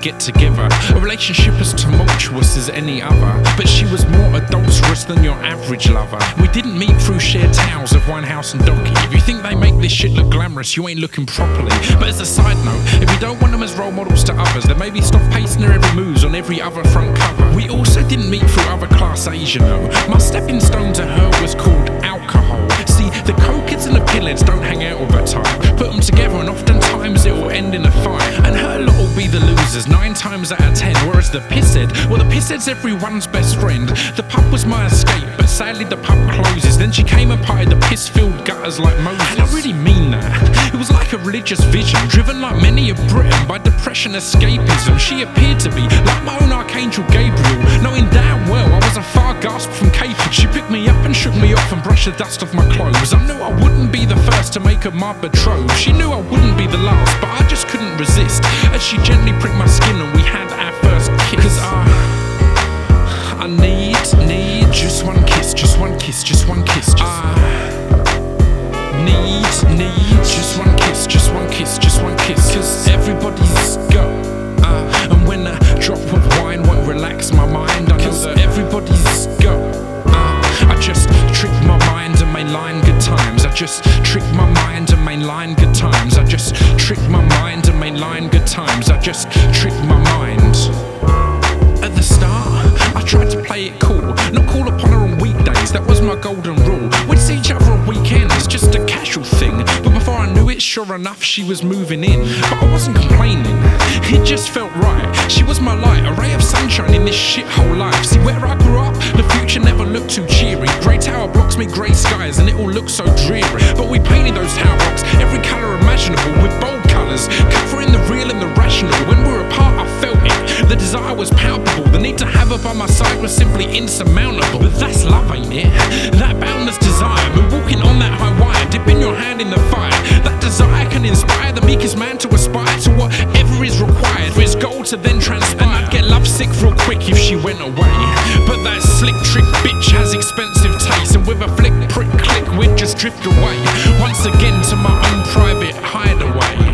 get together. A relationship as tumultuous as any other, but she was more adulterous than your average lover. We didn't meet through shared towels of Winehouse and Donkey. If you think they make this shit look glamorous, you ain't looking properly. But as a side note, if you don't want them as role models to others, then maybe stop pasting their every moves on every other front cover. We also didn't meet through other class Asian though. My stepping stone to her was called alcohol. See, the cokeheads and the pillheads don't hang out all the time. Put them together and oftentimes it will end in a fight. And her lot will be the losers 9 times out of 10. Whereas the pisshead, well, the pisshead's everyone's best friend. The pub was my escape, but sadly the pub closes. Then she came and parted the piss-filled gutters like Moses. And I really mean that. It was like a religious vision, driven like many of Britain by depression escapism. She appeared to be like my own Archangel Gabriel, knowing damn well I was a far gasp from Cupid. She picked me up and shook me off and brushed the dust off my clothes. I knew I wouldn't be the first to make her my betrothed. She knew I wouldn't be the last, but I just couldn't resist as she gently pricked my skin and we had our first kiss. Cause I need just one kiss, just one kiss, just one kiss. Need just one kiss, just one kiss, just one kiss. Cause everybody's got and when a drop of wine won't relax my mind, I know that everybody's got I just trick my mind and mainline good times. I just trick my mind and mainline good times. I just trick my mind and mainline good times. I just trick my mind. At the start, I tried to play it cool, not call upon her on weekdays, that was my golden rule. We'd see each other on weekends, just a casual thing. But before I knew it, sure enough, she was moving in. But I wasn't complaining, it just felt right. She was my light, a ray of sunshine in this shithole life. See, where I grew up, the future never looked too cheery. Grey tower blocks meet grey skies and it all looked so dreary. But we painted those tower blocks every colour imaginable with bold colours, covering the real and the rational. When we were apart, I felt it, the desire was palpable. The need to have her by my side was simply insurmountable. But that's love, ain't it? That boundless desire, we're walking on that high wire, dipping your hand in the fire. That desire can inspire the meekest man to aspire to whatever is required for his goal to then transpire. And I'd get lovesick real quick if she went away. But that slick trick bitch has expensive taste, and with a flick, prick, click, we'd just drift away once again to my own private hideaway.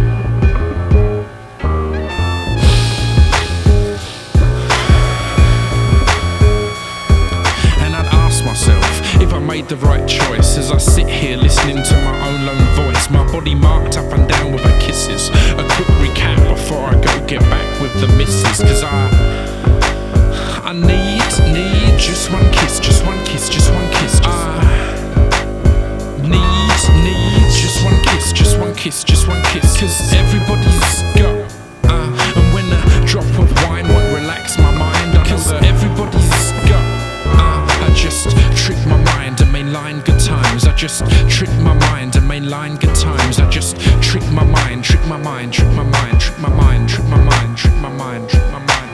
If I made the right choice, as I sit here listening to my own lone voice, my body marked up and down with her kisses. A quick recap before I go get back with the missus. Cause I need just one kiss, just one kiss, just one kiss. Need just one kiss, just one kiss, just one kiss. Cause everybody's got and when a drop of wine won't relax my mind, I know that everybody's got I just trick my mind and mainline good times. I just trick my mind and mainline good times. I just trick my mind, trick my mind, trick my mind, trick my mind, trick my mind, trick my mind, trick my mind.